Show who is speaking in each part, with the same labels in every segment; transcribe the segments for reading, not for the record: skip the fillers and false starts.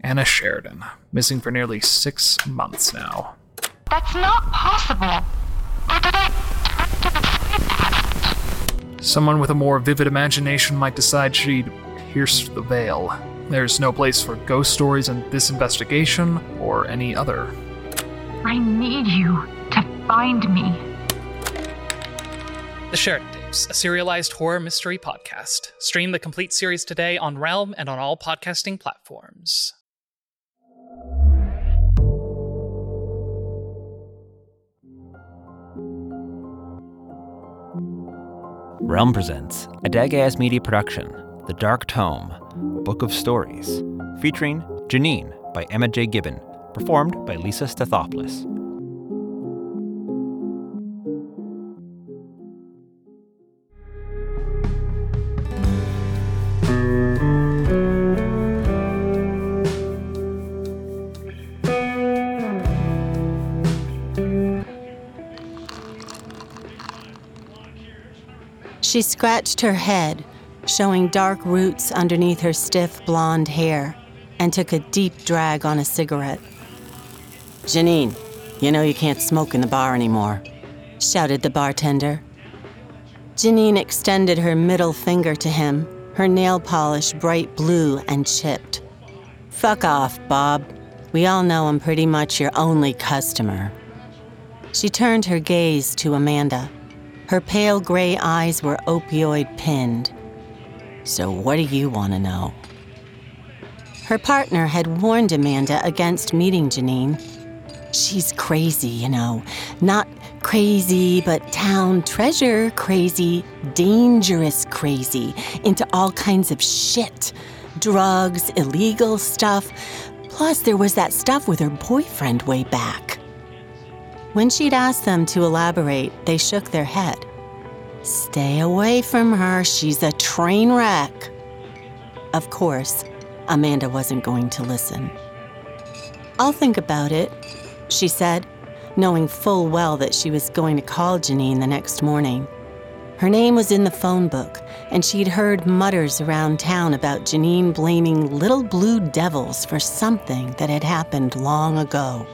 Speaker 1: Anna Sheridan, missing for nearly 6 months now.
Speaker 2: That's not possible. Or did I
Speaker 1: Someone with a more vivid imagination might decide she'd pierced the veil. There's no place for ghost stories in this investigation or any other.
Speaker 2: I need you to find me.
Speaker 3: The Sheridan Tapes, a serialized horror mystery podcast. Stream the complete series today on Realm and on all podcasting platforms.
Speaker 4: Realm presents a Dagaz Media production, The Dark Tome, Book of Stories, featuring Janine by Emma J. Gibbon, performed by Lisa Stathopoulos.
Speaker 5: She scratched her head, showing dark roots underneath her stiff blonde hair, and took a deep drag on a cigarette. "Janine, you know you can't smoke in the bar anymore," shouted the bartender. Janine extended her middle finger to him, her nail polish bright blue and chipped. "Fuck off, Bob. We all know I'm pretty much your only customer." She turned her gaze to Amanda. Her pale gray eyes were opioid-pinned. "So what do you want to know?" Her partner had warned Amanda against meeting Janine. "She's crazy, you know. Not crazy, but town treasure crazy, dangerous crazy, into all kinds of shit. Drugs, illegal stuff. Plus there was that stuff with her boyfriend way back." When she'd asked them to elaborate, they shook their head. "Stay away from her, she's a train wreck." Of course, Amanda wasn't going to listen. "I'll think about it," she said, knowing full well that she was going to call Janine the next morning. Her name was in the phone book, and she'd heard mutters around town about Janine blaming little blue devils for something that had happened long ago.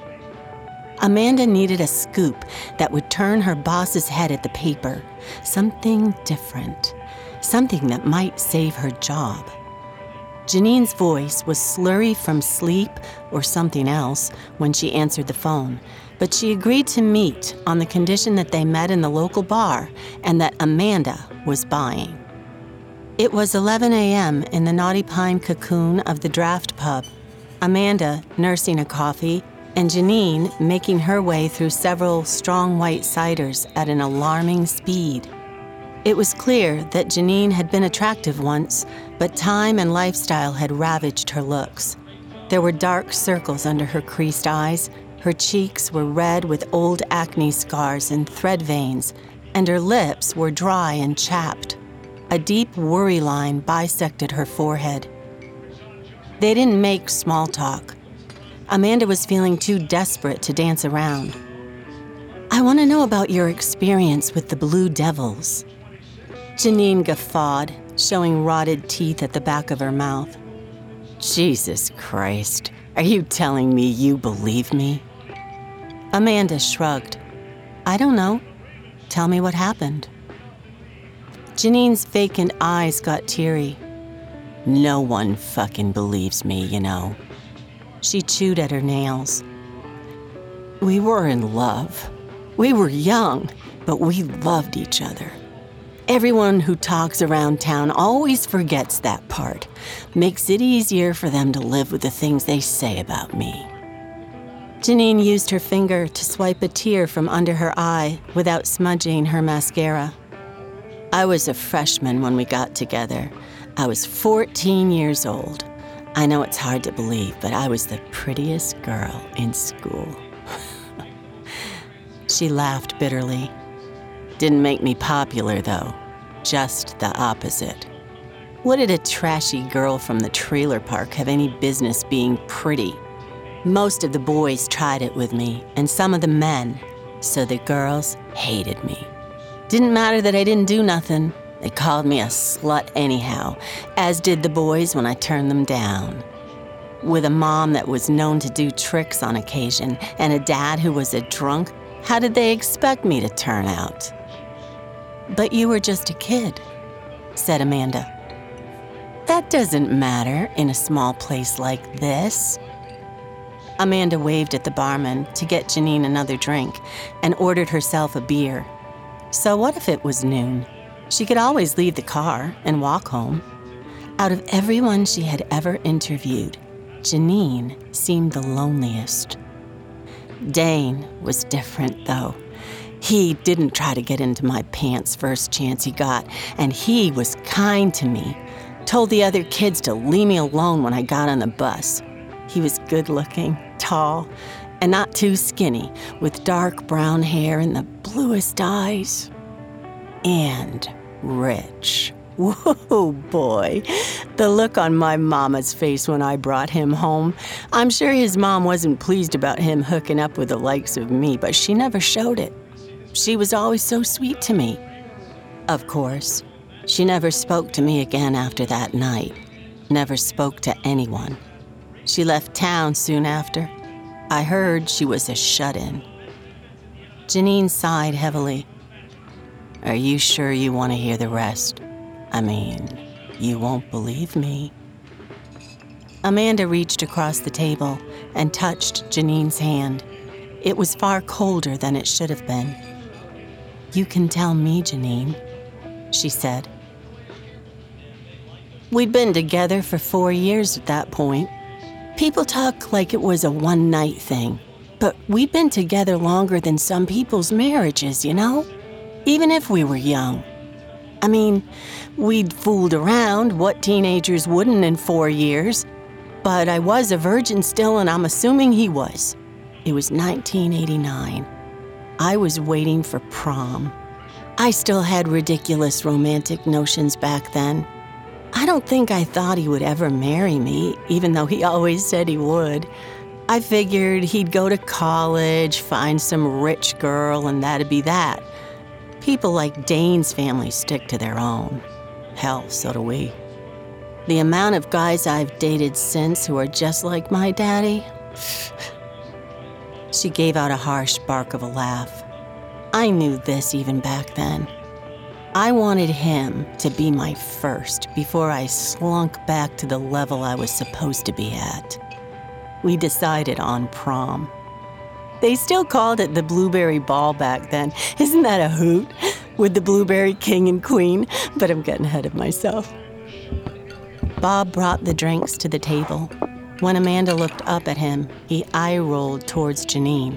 Speaker 5: Amanda needed a scoop that would turn her boss's head at the paper. Something different. Something that might save her job. Janine's voice was slurry from sleep or something else when she answered the phone, but she agreed to meet on the condition that they met in the local bar and that Amanda was buying. It was 11 a.m. in the Naughty Pine cocoon of the Draft Pub. Amanda nursing a coffee, and Janine making her way through several strong white ciders at an alarming speed. It was clear that Janine had been attractive once, but time and lifestyle had ravaged her looks. There were dark circles under her creased eyes, her cheeks were red with old acne scars and thread veins, and her lips were dry and chapped. A deep worry line bisected her forehead. They didn't make small talk. Amanda was feeling too desperate to dance around. "I want to know about your experience with the Blue Devils." Janine guffawed, showing rotted teeth at the back of her mouth. "Jesus Christ, are you telling me you believe me?" Amanda shrugged. "I don't know. Tell me what happened." Janine's vacant eyes got teary. "No one fucking believes me, you know." She chewed at her nails. "We were in love. We were young, but we loved each other. Everyone who talks around town always forgets that part. Makes it easier for them to live with the things they say about me." Janine used her finger to swipe a tear from under her eye without smudging her mascara. "I was a freshman when we got together. I was 14 years old. I know it's hard to believe, but I was the prettiest girl in school." She laughed bitterly. "Didn't make me popular, though. Just the opposite. What did a trashy girl from the trailer park have any business being pretty? Most of the boys tried it with me, and some of the men, so the girls hated me. Didn't matter that I didn't do nothing. They called me a slut anyhow, as did the boys when I turned them down." With a mom that was known to do tricks on occasion and a dad who was a drunk, how did they expect me to turn out? But you were just a kid, said Amanda. That doesn't matter in a small place like this. Amanda waved at the barman to get Janine another drink and ordered herself a beer. So what if it was noon? She could always leave the car and walk home. Out of everyone she had ever interviewed, Janine seemed the loneliest. Dane was different, though. He didn't try to get into my pants first chance he got, and he was kind to me. Told the other kids to leave me alone when I got on the bus. He was good-looking, tall, and not too skinny, with dark brown hair and the bluest eyes. And rich. Whoa, boy. The look on my mama's face when I brought him home. I'm sure his mom wasn't pleased about him hooking up with the likes of me, but she never showed it. She was always so sweet to me. Of course, she never spoke to me again after that night. Never spoke to anyone. She left town soon after. I heard she was a shut-in. Janine sighed heavily. Are you sure you want to hear the rest? I mean, you won't believe me. Amanda reached across the table and touched Janine's hand. It was far colder than it should have been. You can tell me, Janine, she said. We'd been together for 4 years at that point. People talk like it was a one-night thing, but we'd been together longer than some people's marriages, you know? Even if we were young. I mean, we'd fooled around, what teenagers wouldn't in 4 years. But I was a virgin still, and I'm assuming he was. It was 1989. I was waiting for prom. I still had ridiculous romantic notions back then. I don't think I thought he would ever marry me, even though he always said he would. I figured he'd go to college, find some rich girl, and that'd be that. People like Dane's family stick to their own. Hell, so do we. The amount of guys I've dated since who are just like my daddy. She gave out a harsh bark of a laugh. I knew this even back then. I wanted him to be my first before I slunk back to the level I was supposed to be at. We decided on prom. They still called it the Blueberry Ball back then. Isn't that a hoot? With the Blueberry King and Queen, but I'm getting ahead of myself. Bob brought the drinks to the table. When Amanda looked up at him, he eye-rolled towards Janine.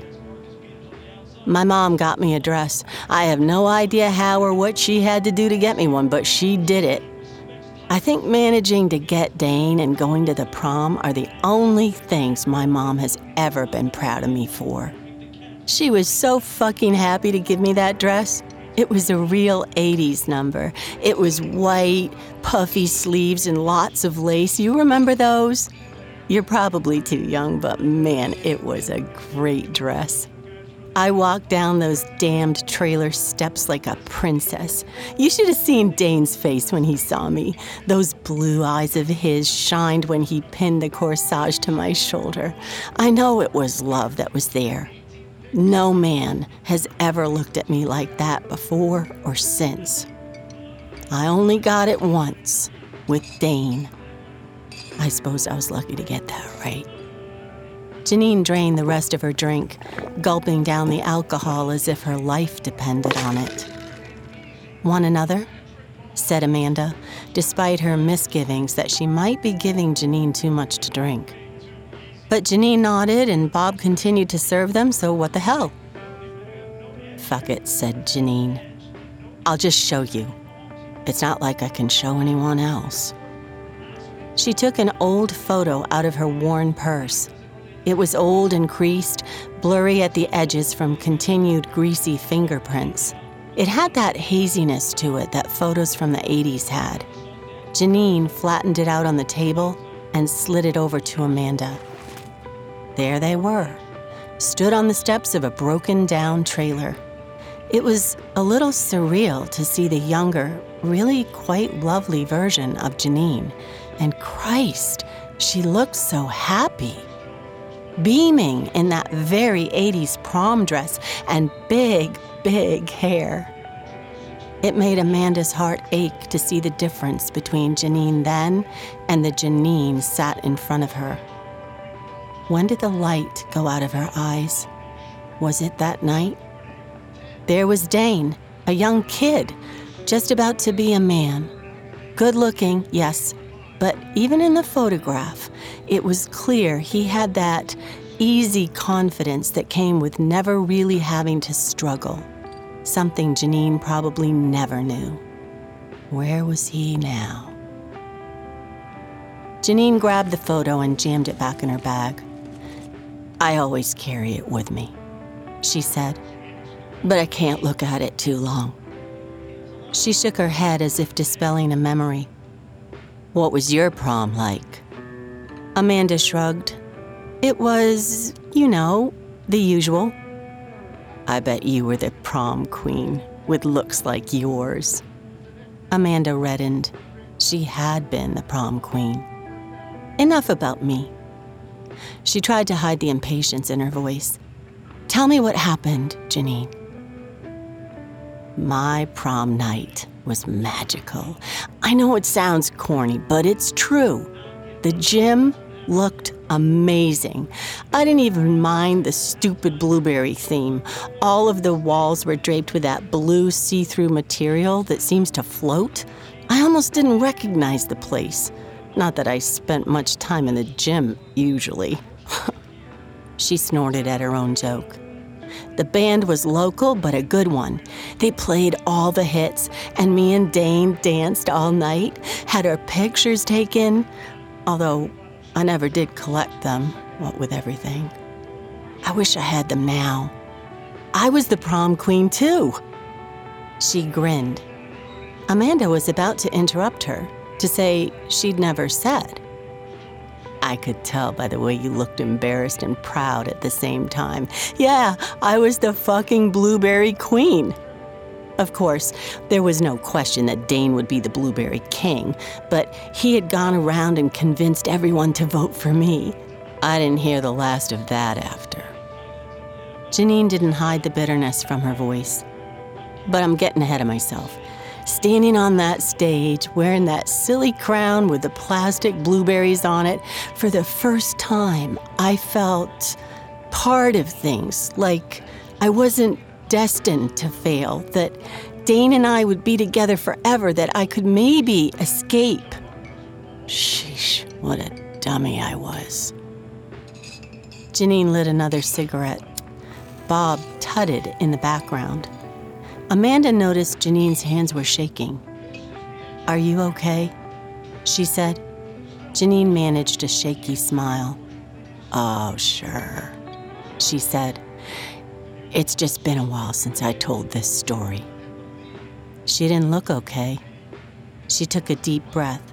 Speaker 5: My mom got me a dress. I have no idea how or what she had to do to get me one, but she did it. I think managing to get Dane and going to the prom are the only things my mom has ever been proud of me for. She was so fucking happy to give me that dress. It was a real 80s number. It was white, puffy sleeves, and lots of lace. You remember those? You're probably too young, but man, it was a great dress. I walked down those damned trailer steps like a princess. You should have seen Dane's face when he saw me. Those blue eyes of his shined when he pinned the corsage to my shoulder. I know it was love that was there. No man has ever looked at me like that before or since. I only got it once, with Dane. I suppose I was lucky to get that right. Janine drained the rest of her drink, gulping down the alcohol as if her life depended on it. Want another? Said Amanda, despite her misgivings that she might be giving Janine too much to drink. But Janine nodded and Bob continued to serve them, so what the hell? Fuck it, said Janine. I'll just show you. It's not like I can show anyone else. She took an old photo out of her worn purse. It was old and creased, blurry at the edges from continued greasy fingerprints. It had that haziness to it that photos from the 80s had. Janine flattened it out on the table and slid it over to Amanda. There they were, stood on the steps of a broken-down trailer. It was a little surreal to see the younger, really quite lovely version of Janine. And Christ, She looked so happy, beaming in that very 80s prom dress and big, big hair. It made Amanda's heart ache to see the difference between Janine then and the Janine sat in front of her. When did the light go out of her eyes? Was it that night? There was Dane, a young kid, just about to be a man. Good looking, yes, but even in the photograph, it was clear he had that easy confidence that came with never really having to struggle. Something Janine probably never knew. Where was he now? Janine grabbed the photo and jammed it back in her bag. I always carry it with me, she said, but I can't look at it too long. She shook her head as if dispelling a memory. What was your prom like? Amanda shrugged. It was, the usual. I bet you were the prom queen with looks like yours. Amanda reddened. She had been the prom queen. Enough about me. She tried to hide the impatience in her voice. Tell me what happened, Janine. My prom night was magical. I know it sounds corny, but it's true. The gym looked amazing. I didn't even mind the stupid blueberry theme. All of the walls were draped with that blue see-through material that seems to float. I almost didn't recognize the place. Not that I spent much time in the gym, usually. She snorted at her own joke. The band was local, but a good one. They played all the hits, and me and Dane danced all night, had our pictures taken, although I never did collect them, what with everything. I wish I had them now. I was the prom queen, too. She grinned. Amanda was about to interrupt her, to say she'd never said. I could tell by the way you looked embarrassed and proud at the same time. Yeah, I was the fucking blueberry queen. Of course, there was no question that Dane would be the blueberry king, but he had gone around and convinced everyone to vote for me. I didn't hear the last of that after. Janine didn't hide the bitterness from her voice. But I'm getting ahead of myself. Standing on that stage, wearing that silly crown with the plastic blueberries on it, for the first time, I felt part of things, like I wasn't destined to fail, that Dane and I would be together forever, that I could maybe escape. Sheesh, what a dummy I was. Janine lit another cigarette. Bob tutted in the background. Amanda noticed Janine's hands were shaking. Are you okay? She said. Janine managed a shaky smile. Oh, sure, she said. It's just been a while since I told this story. She didn't look okay. She took a deep breath.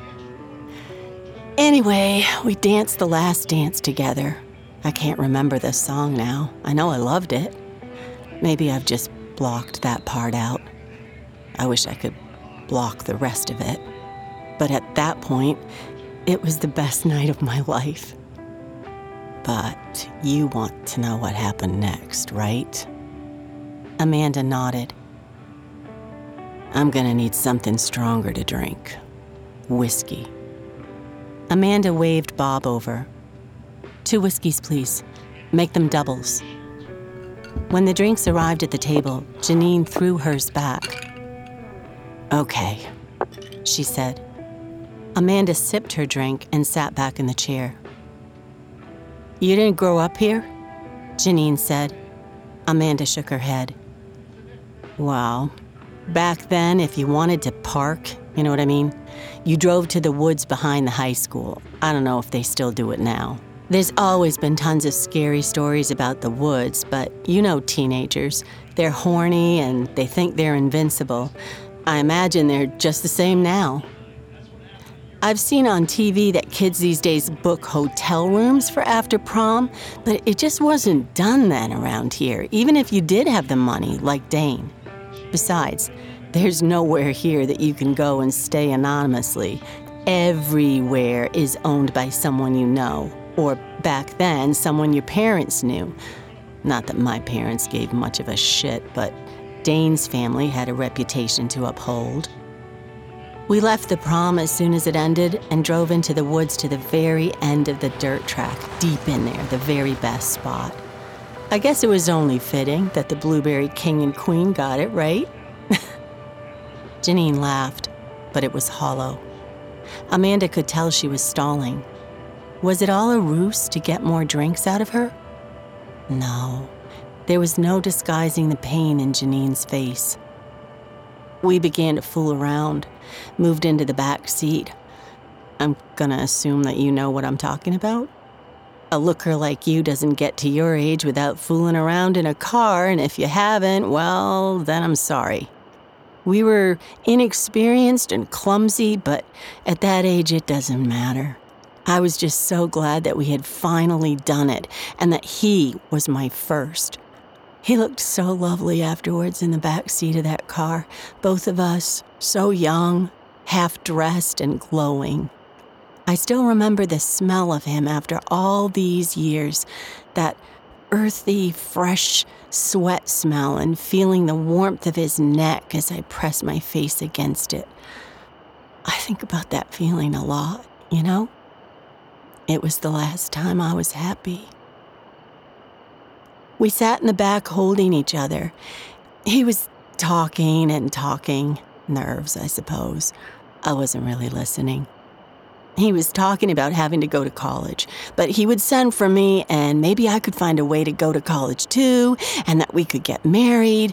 Speaker 5: Anyway, we danced the last dance together. I can't remember the song now. I know I loved it. Maybe I've just blocked that part out. I wish I could block the rest of it. But at that point, it was the best night of my life. But you want to know what happened next, right? Amanda nodded. I'm gonna need something stronger to drink. Whiskey. Amanda waved Bob over. 2 whiskeys, please. Make them doubles. When the drinks arrived at the table, Janine threw hers back. Okay, she said. Amanda sipped her drink and sat back in the chair. You didn't grow up here? Janine said. Amanda shook her head. Well, back then, if you wanted to park, you know what I mean? You drove to the woods behind the high school. I don't know if they still do it now. There's always been tons of scary stories about the woods, but you know teenagers. They're horny and they think they're invincible. I imagine they're just the same now. I've seen on TV that kids these days book hotel rooms for after prom, but it just wasn't done then around here, even if you did have the money, like Dane. Besides, there's nowhere here that you can go and stay anonymously. everywhere is owned by someone you know, or back then, someone your parents knew. Not that my parents gave much of a shit, but Dane's family had a reputation to uphold. We left the prom as soon as it ended and drove into the woods to the very end of the dirt track, deep in there, the very best spot. I guess it was only fitting that the Blueberry King and Queen got it, right? Janine laughed, but it was hollow. Amanda could tell she was stalling. Was it all a ruse to get more drinks out of her? No, there was no disguising the pain in Janine's face. We began to fool around, moved into the back seat. I'm gonna assume that you know what I'm talking about. A looker like you doesn't get to your age without fooling around in a car, and if you haven't, well, then I'm sorry. We were inexperienced and clumsy, but at that age, it doesn't matter. I was just so glad that we had finally done it, and that he was my first. He looked so lovely afterwards in the back seat of that car, both of us, so young, half-dressed and glowing. I still remember the smell of him after all these years, that earthy, fresh sweat smell, and feeling the warmth of his neck as I pressed my face against it. I think about that feeling a lot, you know? It was the last time I was happy. We sat in the back holding each other. He was talking and talking. Nerves, I suppose. I wasn't really listening. He was talking about having to go to college, but he would send for me and maybe I could find a way to go to college too, and that we could get married.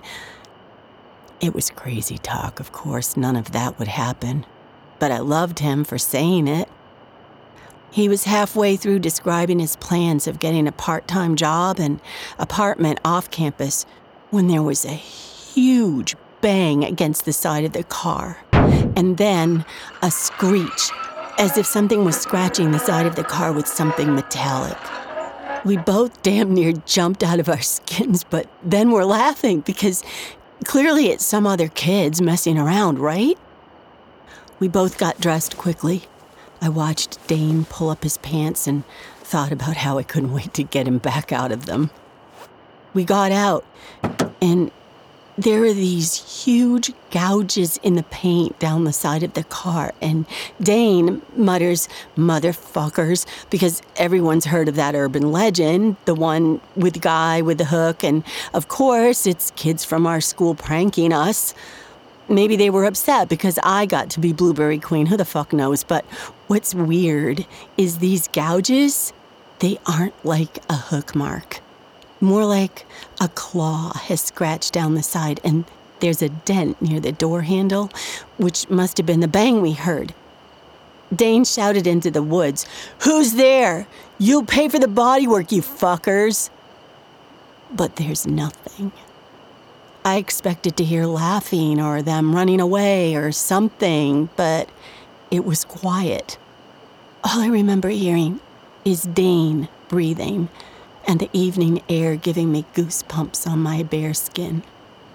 Speaker 5: It was crazy talk, of course. None of that would happen. But I loved him for saying it. He was halfway through describing his plans of getting a part-time job and apartment off campus when there was a huge bang against the side of the car, and then a screech, as if something was scratching the side of the car with something metallic. We both damn near jumped out of our skins, but then we're laughing because clearly it's some other kids messing around, right? We both got dressed quickly. I watched Dane pull up his pants and thought about how I couldn't wait to get him back out of them. We got out, and there were these huge gouges in the paint down the side of the car, and Dane mutters, "Motherfuckers," because everyone's heard of that urban legend, the one with the guy with the hook, and of course, it's kids from our school pranking us. Maybe they were upset because I got to be Blueberry Queen, who the fuck knows, but what's weird is these gouges, they aren't like a hook mark. More like a claw has scratched down the side, and there's a dent near the door handle, which must have been the bang we heard. Dane shouted into the woods, "Who's there? You'll pay for the bodywork, you fuckers." But there's nothing. I expected to hear laughing or them running away or something, but it was quiet. All I remember hearing is Dane breathing and the evening air giving me goosebumps on my bare skin.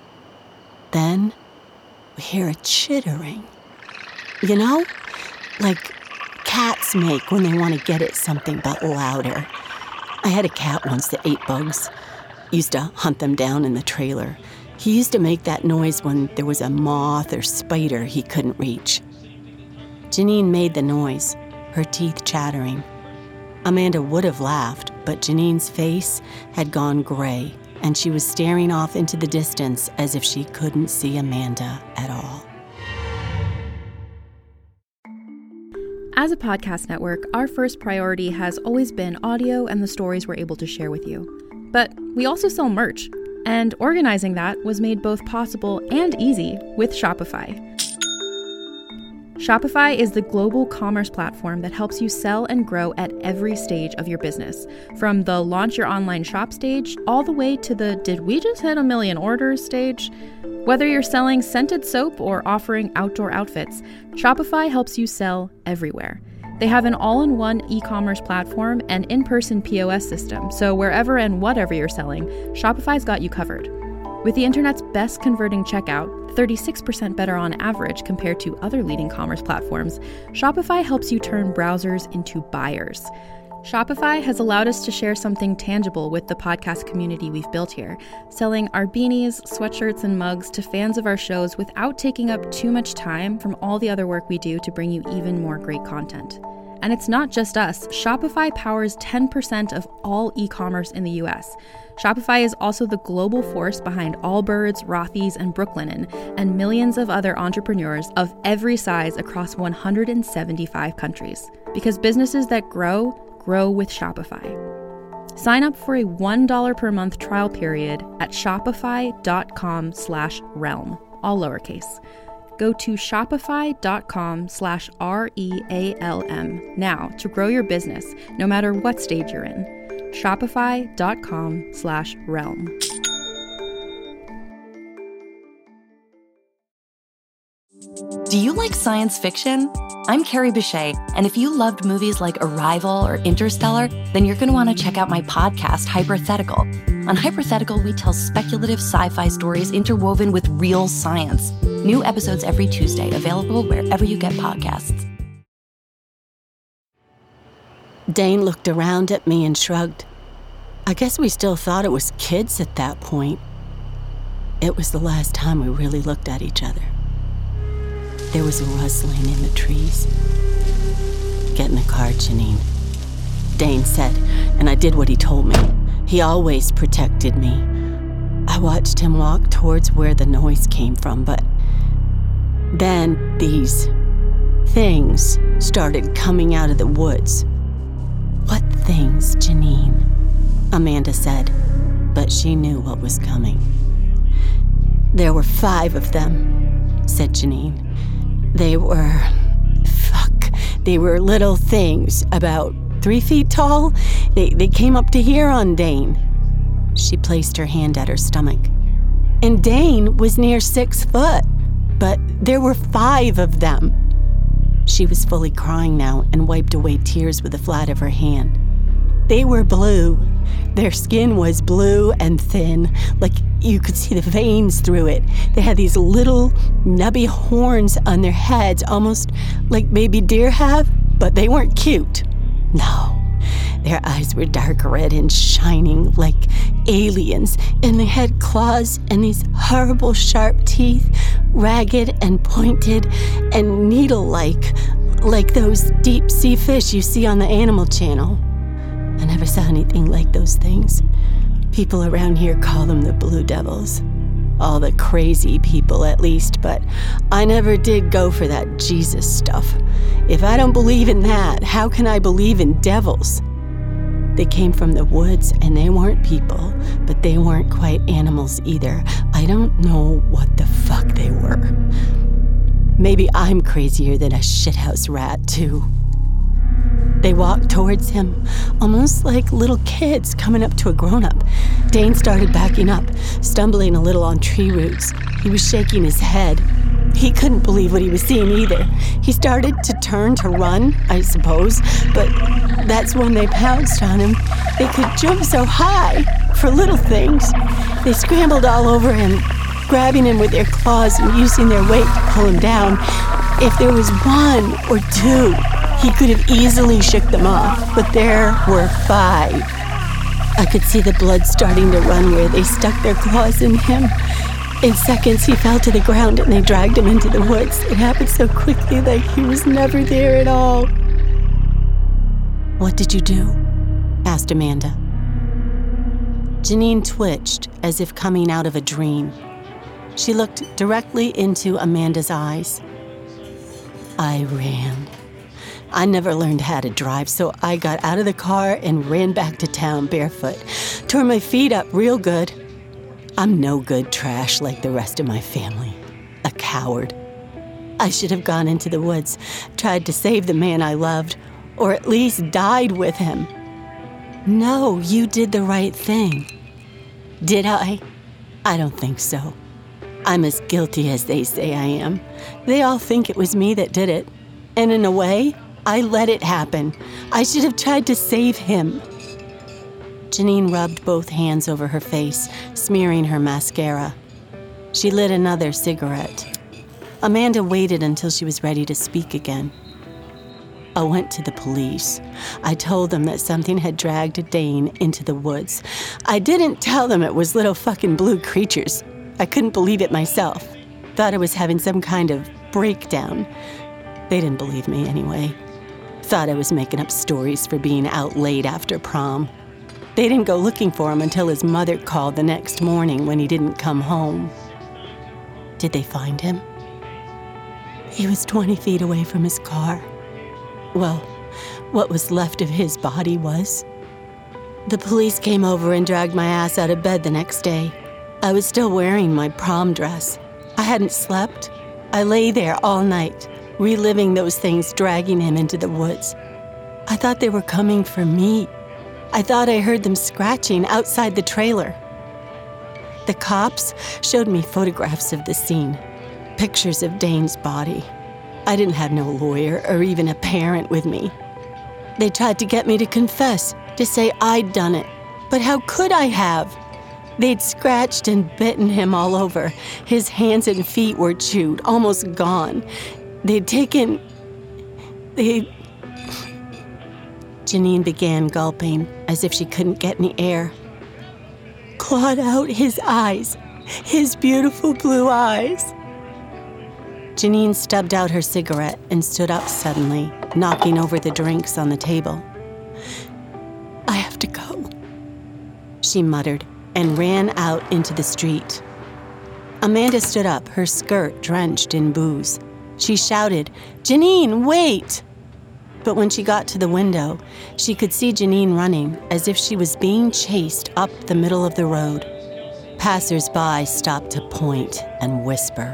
Speaker 5: Then we hear a chittering. You know? Like cats make when they want to get at something, but louder. I had a cat once that ate bugs. Used to hunt them down in the trailer. He used to make that noise when there was a moth or spider he couldn't reach. Janine made the noise, her teeth chattering. Amanda would have laughed, but Janine's face had gone gray, and she was staring off into the distance as if she couldn't see Amanda at all.
Speaker 6: As a podcast network, our first priority has always been audio and the stories we're able to share with you. But we also sell merch, and organizing that was made both possible and easy with Shopify. Shopify is the global commerce platform that helps you sell and grow at every stage of your business, from the launch your online shop stage all the way to the did we just hit 1 million orders stage. Whether you're selling scented soap or offering outdoor outfits, Shopify helps you sell everywhere. They have an all-in-one e-commerce platform and in-person POS system, so wherever and whatever you're selling, Shopify's got you covered. With the internet's best converting checkout, 36% better on average compared to other leading commerce platforms, Shopify helps you turn browsers into buyers. Shopify has allowed us to share something tangible with the podcast community we've built here, selling our beanies, sweatshirts, and mugs to fans of our shows without taking up too much time from all the other work we do to bring you even more great content. And it's not just us. Shopify powers 10% of all e-commerce in the US. Shopify is also the global force behind Allbirds, Rothy's, and Brooklinen, and millions of other entrepreneurs of every size across 175 countries. Because businesses that grow with Shopify. Sign up for a $1 per month trial period at shopify.com/realm, all lowercase. Go to shopify.com/REALM now to grow your business, no matter what stage you're in. Shopify.com/realm.
Speaker 7: Do you like science fiction? I'm Carrie Bechet, and if you loved movies like Arrival or Interstellar, then you're going to want to check out my podcast, Hypothetical. On Hypothetical, we tell speculative sci-fi stories interwoven with real science. New episodes every Tuesday, available wherever you get podcasts.
Speaker 5: Dane looked around at me and shrugged. I guess we still thought it was kids at that point. It was the last time we really looked at each other. There was a rustling in the trees. Get in the car, Janine, Dane said, and I did what he told me. He always protected me. I watched him walk towards where the noise came from, but then these things started coming out of the woods. What things, Janine? Amanda said, but she knew what was coming. There were 5 of them, said Janine. They were little things, about 3 feet tall. They came up to here on Dane. She placed her hand at her stomach. And Dane was near 6 foot, but there were 5 of them. She was fully crying now and wiped away tears with the flat of her hand. They were blue. Their skin was blue and thin, like you could see the veins through it. They had these little nubby horns on their heads, almost like baby deer have, but they weren't cute. No. Their eyes were dark red and shining like aliens, and they had claws and these horrible sharp teeth, ragged and pointed and needle-like, like those deep-sea fish you see on the Animal Channel. I never saw anything like those things. People around here call them the Blue Devils. All the crazy people, at least, but I never did go for that Jesus stuff. If I don't believe in that, how can I believe in devils? They came from the woods, and they weren't people, but they weren't quite animals either. I don't know what the fuck they were. Maybe I'm crazier than a shithouse rat, too. They walked towards him, almost like little kids coming up to a grown-up. Dane started backing up, stumbling a little on tree roots. He was shaking his head. He couldn't believe what he was seeing either. He started to turn to run, I suppose, but that's when they pounced on him. They could jump so high for little things. They scrambled all over him, grabbing him with their claws and using their weight to pull him down. If there was 1 or 2, he could have easily shook them off, but there were 5. I could see the blood starting to run where they stuck their claws in him. In seconds, he fell to the ground and they dragged him into the woods. It happened so quickly, like he was never there at all. What did you do? Asked Amanda. Janine twitched as if coming out of a dream. She looked directly into Amanda's eyes. I ran. I never learned how to drive, so I got out of the car and ran back to town barefoot. Tore my feet up real good. I'm no good trash like the rest of my family. A coward. I should have gone into the woods, tried to save the man I loved, or at least died with him. No, you did the right thing. Did I? I don't think so. I'm as guilty as they say I am. They all think it was me that did it. And in a way, I let it happen. I should have tried to save him. Janine rubbed both hands over her face, smearing her mascara. She lit another cigarette. Amanda waited until she was ready to speak again. I went to the police. I told them that something had dragged Dane into the woods. I didn't tell them it was little fucking blue creatures. I couldn't believe it myself. Thought I was having some kind of breakdown. They didn't believe me anyway. Thought I was making up stories for being out late after prom. They didn't go looking for him until his mother called the next morning when he didn't come home. Did they find him? He was 20 feet away from his car. Well, what was left of his body was. The police came over and dragged my ass out of bed the next day. I was still wearing my prom dress. I hadn't slept. I lay there all night, reliving those things dragging him into the woods. I thought they were coming for me. I thought I heard them scratching outside the trailer. The cops showed me photographs of the scene, pictures of Dane's body. I didn't have no lawyer or even a parent with me. They tried to get me to confess, to say I'd done it. But how could I have? They'd scratched and bitten him all over. His hands and feet were chewed, almost gone. Janine began gulping, as if she couldn't get any air. Clawed out his eyes, his beautiful blue eyes. Janine stubbed out her cigarette and stood up suddenly, knocking over the drinks on the table. I have to go, she muttered, and ran out into the street. Amanda stood up, her skirt drenched in booze. She shouted, "Janine, wait!" But when she got to the window, she could see Janine running as if she was being chased up the middle of the road. Passers-by stopped to point and whisper.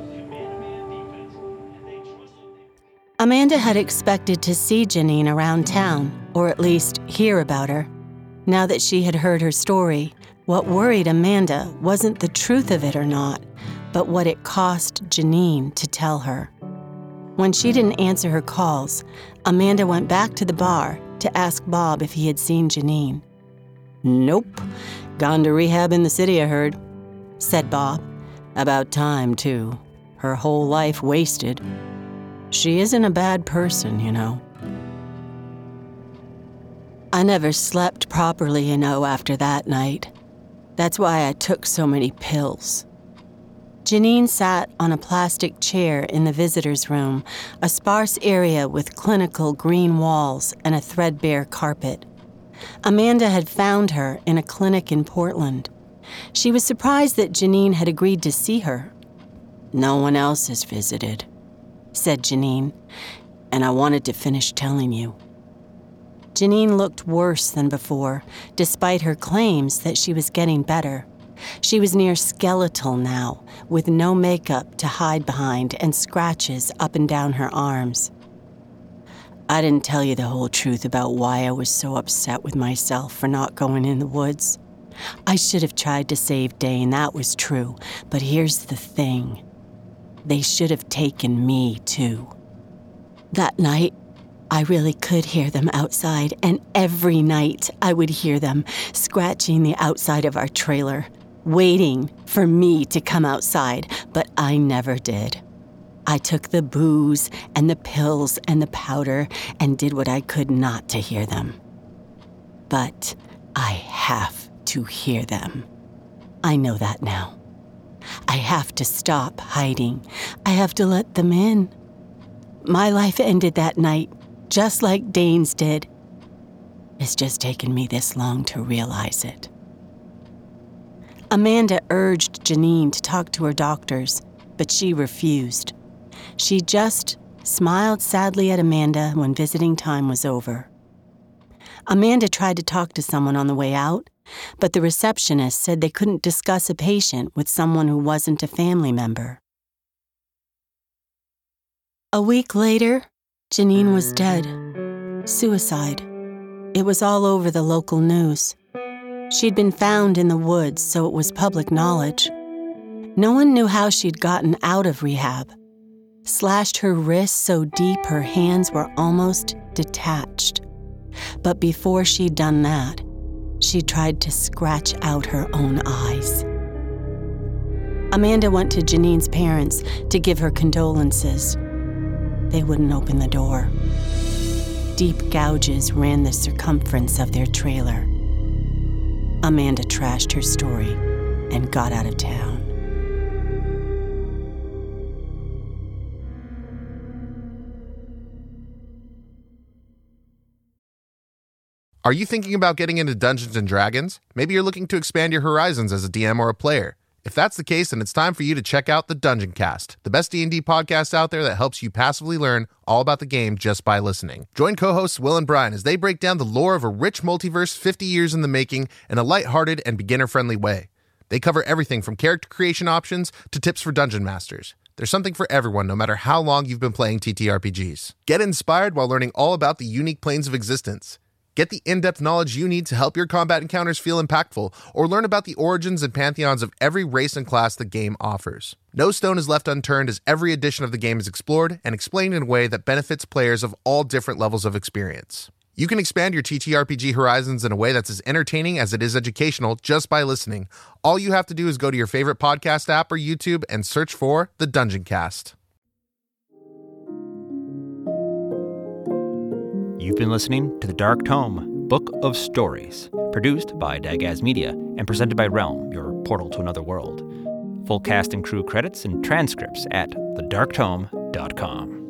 Speaker 5: Amanda had expected to see Janine around town, or at least hear about her. Now that she had heard her story, what worried Amanda wasn't the truth of it or not, but what it cost Janine to tell her. When she didn't answer her calls, Amanda went back to the bar to ask Bob if he had seen Janine. "Nope. Gone to rehab in the city, I heard," said Bob. "About time, too. Her whole life wasted. She isn't a bad person, you know." I never slept properly, after that night. That's why I took so many pills. Janine sat on a plastic chair in the visitor's room, a sparse area with clinical green walls and a threadbare carpet. Amanda had found her in a clinic in Portland. She was surprised that Janine had agreed to see her. "No one else has visited," said Janine, "and I wanted to finish telling you." Janine looked worse than before, despite her claims that she was getting better. She was near skeletal now, with no makeup to hide behind and scratches up and down her arms. "I didn't tell you the whole truth about why I was so upset with myself for not going in the woods. I should have tried to save Dane, that was true. But here's the thing. They should have taken me, too. That night, I really could hear them outside, and every night I would hear them scratching the outside of our trailer, waiting for me to come outside, but I never did. I took the booze and the pills and the powder and did what I could not to hear them. But I have to hear them. I know that now. I have to stop hiding. I have to let them in. My life ended that night, just like Dane's did. It's just taken me this long to realize it." Amanda urged Janine to talk to her doctors, but she refused. She just smiled sadly at Amanda when visiting time was over. Amanda tried to talk to someone on the way out, but the receptionist said they couldn't discuss a patient with someone who wasn't a family member. A week later, Janine was dead. Suicide. It was all over the local news. She'd been found in the woods, so it was public knowledge. No one knew how she'd gotten out of rehab. Slashed her wrists so deep her hands were almost detached. But before she'd done that, she tried to scratch out her own eyes. Amanda went to Janine's parents to give her condolences. They wouldn't open the door. Deep gouges ran the circumference of their trailer. Amanda trashed her story and got out of town.
Speaker 8: Are you thinking about getting into Dungeons & Dragons? Maybe you're looking to expand your horizons as a DM or a player. If that's the case, then it's time for you to check out the Dungeon Cast, the best D&D podcast out there that helps you passively learn all about the game just by listening. Join co-hosts Will and Brian as they break down the lore of a rich multiverse 50 years in the making in a lighthearted and beginner-friendly way. They cover everything from character creation options to tips for dungeon masters. There's something for everyone, no matter how long you've been playing TTRPGs. Get inspired while learning all about the unique planes of existence. Get the in-depth knowledge you need to help your combat encounters feel impactful, or learn about the origins and pantheons of every race and class the game offers. No stone is left unturned as every edition of the game is explored and explained in a way that benefits players of all different levels of experience. You can expand your TTRPG horizons in a way that's as entertaining as it is educational just by listening. All you have to do is go to your favorite podcast app or YouTube and search for The Dungeon Cast.
Speaker 4: You've been listening to The Dark Tome, Book of Stories, produced by Dagaz Media and presented by Realm, your portal to another world. Full cast and crew credits and transcripts at thedarktome.com.